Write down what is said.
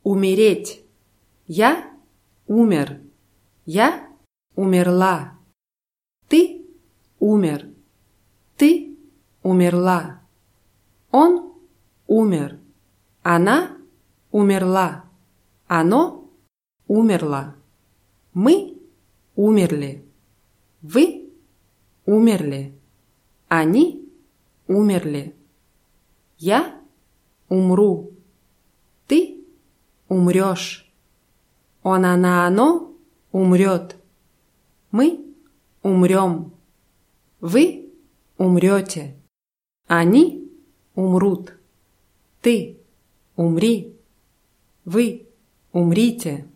Умереть. Я умер. Я умерла. Ты умер. Ты умерла. Он умер. Она умерла. Оно умерло. Мы умерли. Вы умерли. Они умерли. Я умру. Ты умрешь. Он, она, оно умрет. Мы умрем. Вы умрете. Они умрут. Ты умри. Вы умрите.